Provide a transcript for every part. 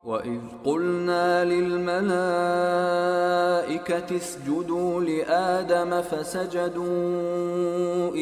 وَإِذْ قُلْنَا لِلْمَلَائِكَةِ اسْجُدُوا لِآدَمَ فَسَجَدُوا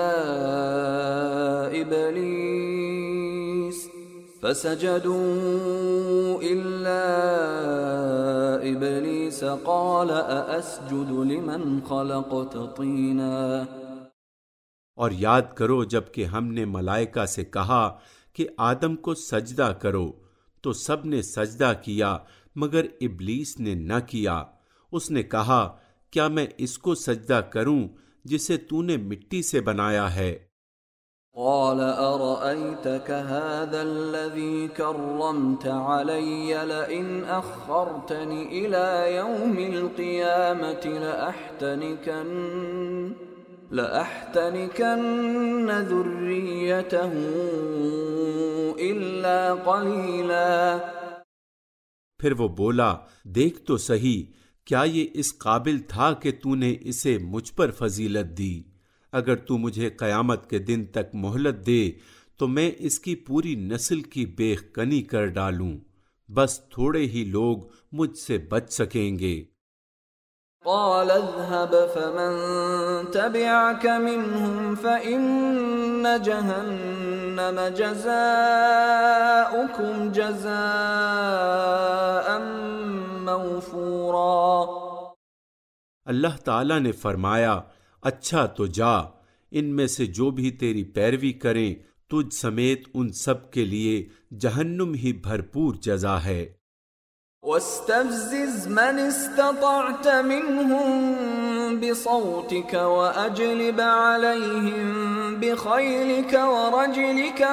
إِلَّا إِبْلِيسَ قَالَ أَأَسْجُدُ لِمَنْ خَلَقْتَ طِينًا۔ اور یاد کرو جب کہ ہم نے ملائکہ سے کہا کہ آدم کو سجدہ کرو تو سب نے سجدہ کیا مگر ابلیس نے نہ کیا۔ اس نے کہا کیا میں اس کو سجدہ کروں جسے تو نے مٹی سے بنایا ہے؟ قال أرأيتك هذا الذي كرمت علي لئن أخرتني إلى يوم القيامة لأحتنكن ذريته إلا قليلا۔ پھر وہ بولا دیکھ تو سہی کیا یہ اس قابل تھا کہ تو نے اسے مجھ پر فضیلت دی؟ اگر تو مجھے قیامت کے دن تک مہلت دے تو میں اس کی پوری نسل کی بیخ کنی کر ڈالوں، بس تھوڑے ہی لوگ مجھ سے بچ سکیں گے۔ قال اذهب فمن تبعك منهم فإن جهنم جزاؤكم جزاء موفورا۔ اللہ تعالیٰ نے فرمایا اچھا تو جا، ان میں سے جو بھی تیری پیروی کریں تجھ سمیت ان سب کے لیے جہنم ہی بھرپور جزا ہے۔ واستفزز من استطعت منهم بصوتك وأجلب عليهم بخيلك ورجلك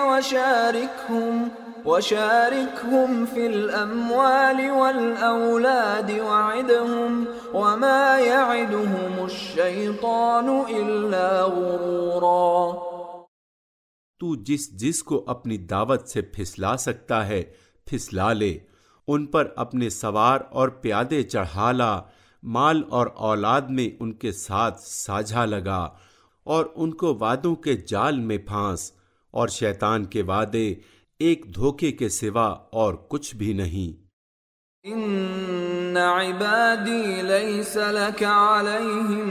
وشاركهم في الأموال والأولاد وعدهم وما يعدهم الشيطان إلا غرورا۔ تو جس کو اپنی دعوت سے پھسلا سکتا ہے پھسلا لے، ان پر اپنے سوار اور پیادے چڑھا لا، مال اور اولاد میں ان کے ساتھ ساجھا لگا اور ان کو وعدوں کے جال میں پھانس، اور شیطان کے وعدے ایک دھوکے کے سوا اور کچھ بھی نہیں۔ ان عبادی لیس لک علیہم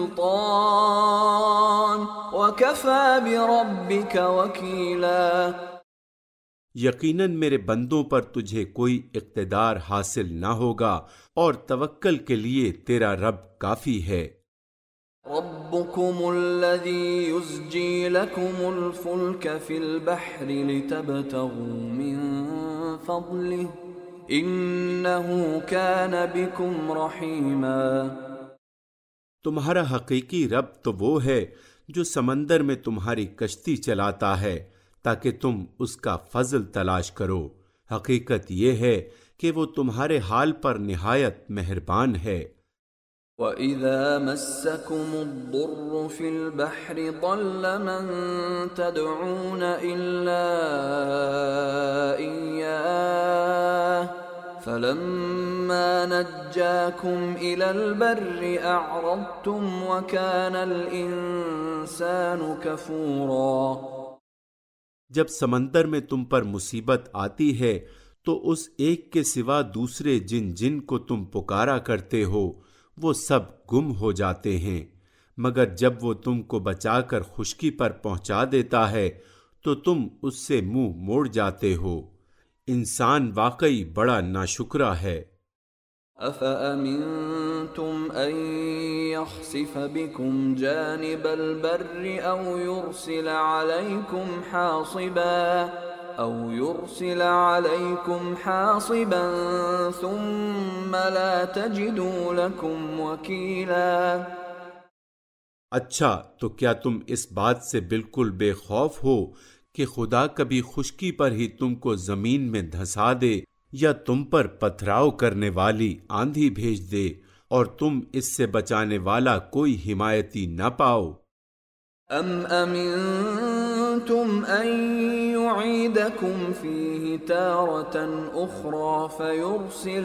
سلطان وکفی بربک وکیلا۔ یقیناً میرے بندوں پر تجھے کوئی اقتدار حاصل نہ ہوگا اور توکل کے لیے تیرا رب کافی ہے۔ ربکم الذی یزجی لکم الفلک فی البحر لتبتغوا من فضلہ انہ کان بکم رحیما۔ تمہارا حقیقی رب تو وہ ہے جو سمندر میں تمہاری کشتی چلاتا ہے تاکہ تم اس کا فضل تلاش کرو، حقیقت یہ ہے کہ وہ تمہارے حال پر نہایت مہربان ہے۔ وَإِذَا مَسَّكُمُ الضُّرُّ فِي الْبَحْرِ ضَلَّ مَن تَدْعُونَ إِلَّا إِيَّاهُ فَلَمَّا نَجَّاكُمْ إِلَى الْبَرِّ أَعْرَضْتُمْ وَكَانَ الْإِنسَانُ كَفُورًا۔ جب سمندر میں تم پر مصیبت آتی ہے تو اس ایک کے سوا دوسرے جن کو تم پکارا کرتے ہو وہ سب گم ہو جاتے ہیں، مگر جب وہ تم کو بچا کر خشکی پر پہنچا دیتا ہے تو تم اس سے منہ موڑ جاتے ہو۔ انسان واقعی بڑا ناشکرا ہے۔ أَفَأَمِنْتُمْ أَنْ يَخْسِفَ بِكُمْ جَانِبَ الْبَرِّ أَوْ يُرْسِلَ عَلَيْكُمْ حَاصِبًا ثُمَّ لَا تَجِدُوا لَكُمْ وَكِيلًا۔ اچھا تو کیا تم اس بات سے بالکل بے خوف ہو کہ خدا کبھی خشکی پر ہی تم کو زمین میں دھسا دے یا تم پر پتھراؤ کرنے والی آندھی بھیج دے اور تم اس سے بچانے والا کوئی حمایتی نہ پاؤ؟ ام امنتم ان يعيدكم فيه تارة اخرى فيرسل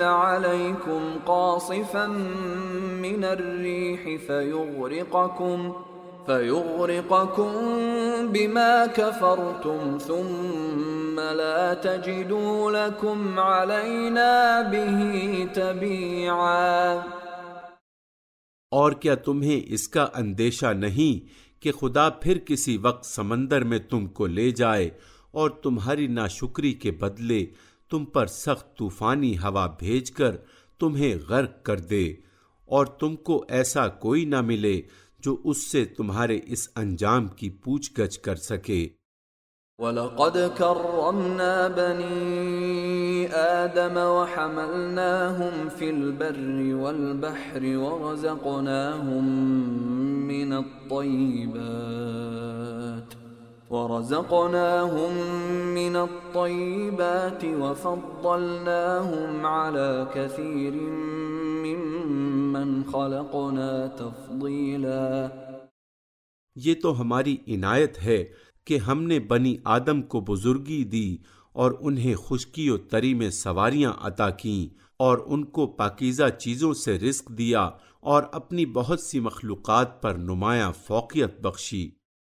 عليكم قاصفا من الريح فَيُغْرِقَكُم بِمَا كَفَرْتُمْ ثُمَّ لَا تَجِدُوا لَكُمْ عَلَيْنَا بِهِ تَبِيعًا۔ اور کیا تمہیں اس کا اندیشہ نہیں کہ خدا پھر کسی وقت سمندر میں تم کو لے جائے اور تمہاری ناشکری کے بدلے تم پر سخت طوفانی ہوا بھیج کر تمہیں غرق کر دے، اور تم کو ایسا کوئی نہ ملے جو اس سے تمہارے اس انجام کی پوچھ گچھ کر سکے۔ وَلَقَدْ كَرَّمْنَا بَنِي آدَمَ وَحَمَلْنَاهُمْ فِي الْبَرِّ وَالْبَحْرِ ورزقناهم من الطيبات وفضلناهم على كثير ممن خلقنا تفضيلا۔ یہ تو ہماری عنایت ہے کہ ہم نے بنی آدم کو بزرگی دی اور انہیں خشکی و تری میں سواریاں عطا کیں اور ان کو پاکیزہ چیزوں سے رزق دیا اور اپنی بہت سی مخلوقات پر نمایاں فوقیت بخشی۔